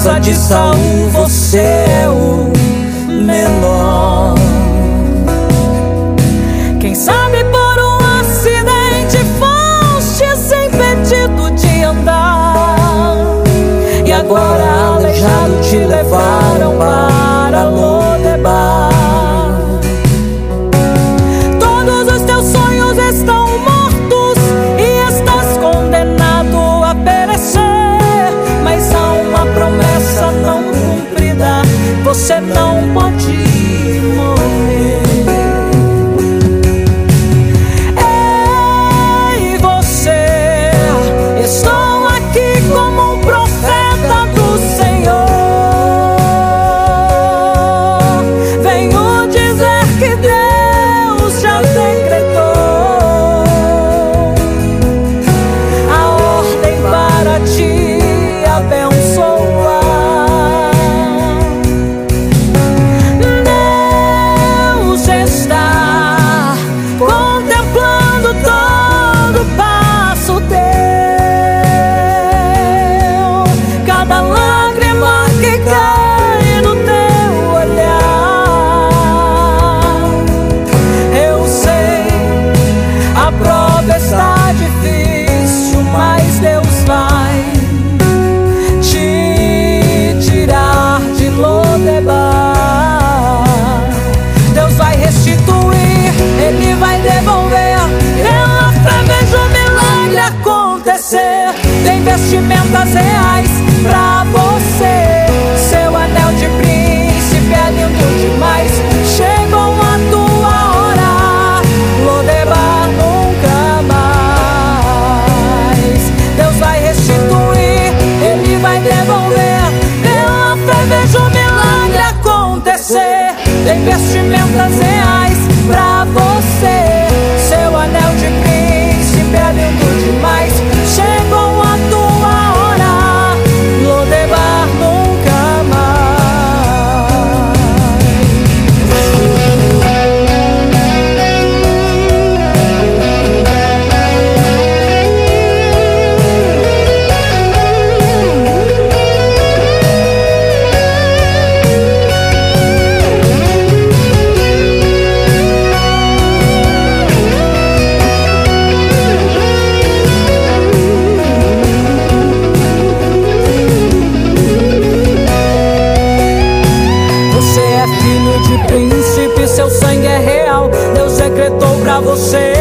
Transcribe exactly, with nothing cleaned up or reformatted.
casa de Saul você é o menor. Quem sabe por um acidente fostes impedido de andar, e agora aleijado te levaram para Lodebar. Todos os teus sonhos estão mortos e estás condenado a perecer, mas há uma promessa não cumprida: você não pode morrer. Ei, você, estou aqui como um profeta do Senhor. Venho dizer que Deus já decretou a ordem para te abençoar. Deus está contemplando todo passo teu, cada lágrima que cai no teu olhar. Eu sei, a prova está difícil, mas Deus vai te tirar de Lodebar. Deus vai restituir, Ele vai devolver. Pela fé vejo o milagre acontecer. Tem vestimentas reais pra você. Seu anel de príncipe é lindo demais. Chegou a tua hora, Lodebar nunca mais. Deus vai restituir, Ele vai devolver. Pela fé vejo o milagre acontecer. Tem vestimentas reais pra você. Seu anel de príncipe é lindo demais. Chegou a tua hora, Lodebar nunca mais. Você é filho de príncipe, seu sangue é real. Deus decretou pra você